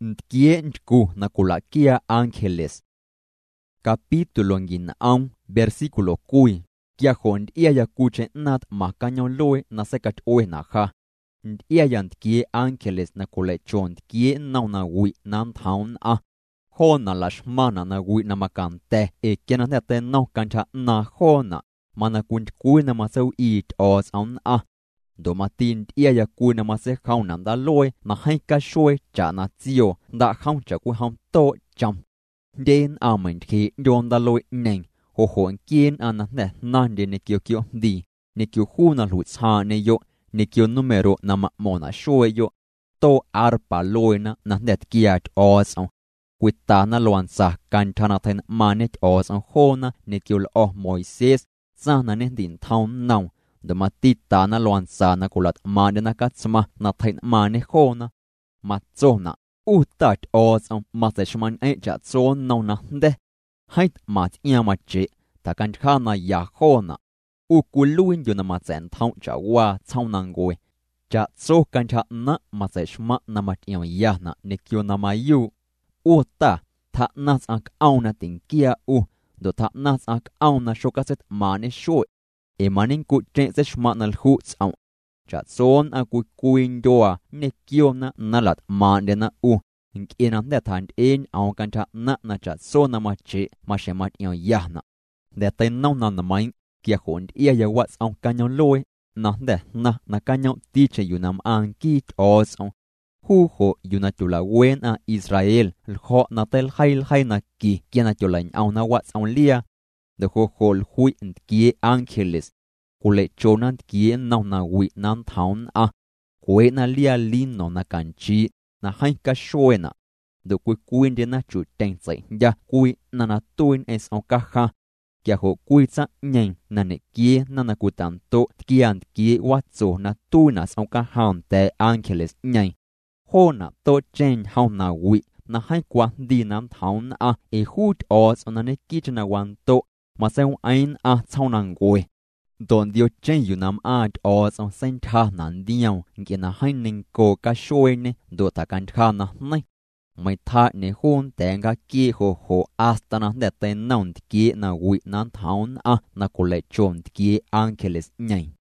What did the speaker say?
Ntkienku na kulakia ángeles. Capítulo nginaam, versículo kui. Kia hond ia ya kuche nat makanyon loe na sekat oe na ha. Ia ya ntkie ángeles na kulechon ntkie na wi nan taun a. Hona lashmana na wi na makante e kiena nete no kancha na hona. Mana kunt kui na masau it os on a. Domatin ia ya kui na mase khaunan da loe na haika shoe cha na tio da khaun cha ku ham to cham. Den amen khi don da loe neng ho hon kien an ne nan de ne kyo di ne kyo hu na lu cha ne yo ne kyo numero na ma mona shoe yo to arpa loe na net kiat os on kwita na loan sa kan thana then manet os on hona ne kyo lo Moises sa na ne din town now. The matita na loan sa na kulat mane na katsma na tain mane hona. Matsona. Utat os ang maseshman ay jatson na na de. Hait mat iamache. Takan ka na ya hona. Ukuluin yun na matsen taon jawa taon nangoy. Jatso kancha na maseshma na mat iamaya na nikyo na mayu. Uta. Ta nas ang auna tingkia do ta nas ang auna shokaset mane shoy. Emanin ku chen se shmanal huts au. Chatson a kuin doa ne kiona nalat mande na Nkina de tan en au kanta na chatson na mache mashemat yon yahna. De ten na main kia hond ia ya wats au kanyon loe na de na kanyon tiche yunam an kit os au. Hu ho yunatula wen a Israel ho na tel hai na ki kia na tulain au na wats au lia. De ho hol hui ntkie ángeles. Kule chonan kie na wi nan taun a. Kwe na lia lino na kanchi na haika shoena. De kui de na chu tensai ya kui na tuin es au kaha. Kia ho kui sa nyen na ne kie na kutanto kian kie watso na tuinas au kahan te ángeles nyen. Ho na to chen hau na wi na haikwa di nan taun a e hut os na ne kichna wanto. Mà sao anh sau nàng ngồi. Don dio chen yunam os on sen tha nan diao. Nghe na hai ning ko ka shoe ne do ta kan tha na nai. Mai tha ne hôn tenga ki ho asta na de ten naun ki na wi nan taun na kole chon ki ángeles nhai.